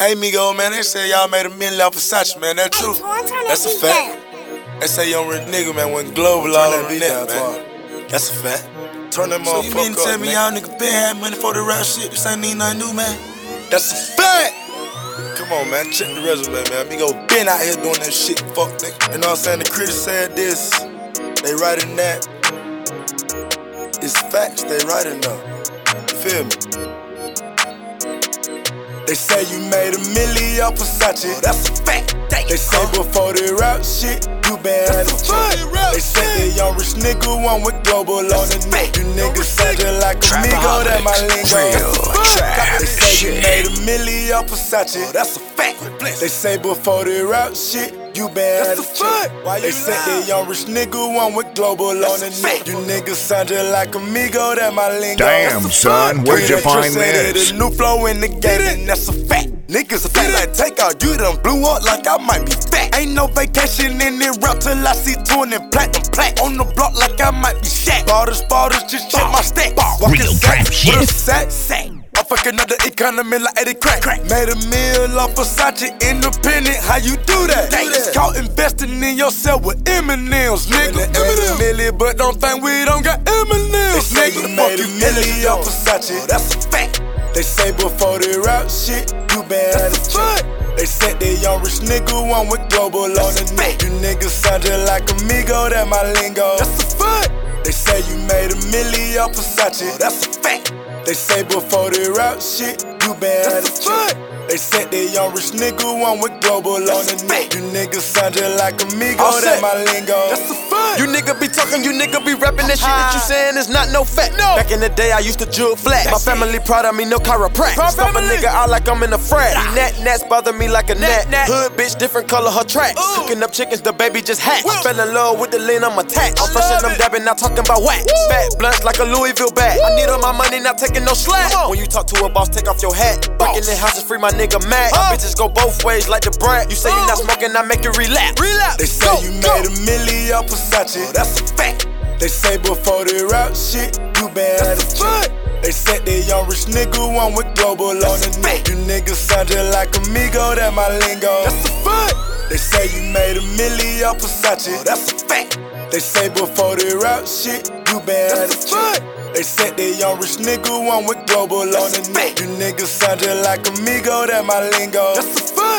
Hey, Migo, man, they say y'all made $1 million off Versace, man. That's true. That's a fact. They say young rich nigga, man, went global all on the net, man. That's a fact. Turn that motherfucker up, man. So you mean to tell me y'all niggas been had money for the rap shit? This ain't need nothing new, man. That's a fact. Come on, man, check the resume, man. Migo been out here doing that shit, fuck nigga. You know what I'm saying? The critics said this, they writing that. It's facts, they writing up. You feel me? They say you made $1 million off Versace. Oh, that's a fact. They say before the rap shit, you been had a check. They say the young rich nigga one with global on the net. You niggas soundin' like a Migo, that my lingo. They say you made $1 million off Versace. Oh, that's a fact. They say before the rap shit, you been had a check. They say the young rich nigga one with global on the net. You niggas soundin' like a Migo, that my lingo. Damn, son, where'd you find this? The new flow in the game, that's a fact. Niggas feel like take out, you done blew up like I might be fat. Ain't no vacation in it rap till I see 20 platinum plaque. On the block like I might be Shaq. Ballers, just check my stats. Real trap shit. With a sack. I fuck another economy like Eddie Crack. Made $1 million off Versace, independent, how you do that? It's called investing in yourself with M&M's, nigga. $1 million, but don't think we don't got M&M's, nigga. You made $1 million off Versace, oh, that's a fact. They say before the rap shit, you been had a check. They said the young rich nigga one with global on the net. You niggas soundin' like a Migo, that my lingo. That's a fact. They say you made $1 million off Versace. Oh, that's a fact. They say before the rap shit, you been had a check. They said the young rich nigga one with global on the net. You niggas soundin' like a Migo, that my lingo. That's a fact. You nigga be talking, you nigga be rapping. That shit that you saying is not no fact. No. Back in the day, I used to jug flat. My family proud of me, no chiropractic. Stop a nigga out like I'm in a frat. Gnats bother me like a gnat. Hood bitch, different color her tracks. Cooking up chickens, the baby just hatched. Fell in love with the lean, I'm attached. I'm fresh and I'm dabbing, not talking about wax. Fat blunts like a Louisville bag. I need all my money, not taking no slack. When you talk to a boss, take off your hat. Breaking in houses, free my nigga Mac. Bitches go both ways like the brat. You say you not smoking, I make it relapse. They say you made $1 million off Versace. Oh, that's a fact. They say before the rap shit, you been had a check. They said the young rich nigga one with global on the net. You niggas soundin' like a Migo, that my lingo. That's a fact. They say you made $1 million off Versace. Oh, that's a fact. They say before the rap shit, you been had a check. They said the young rich nigga one with global on the net. You niggas soundin' like a Migo, that my lingo. That's a fact.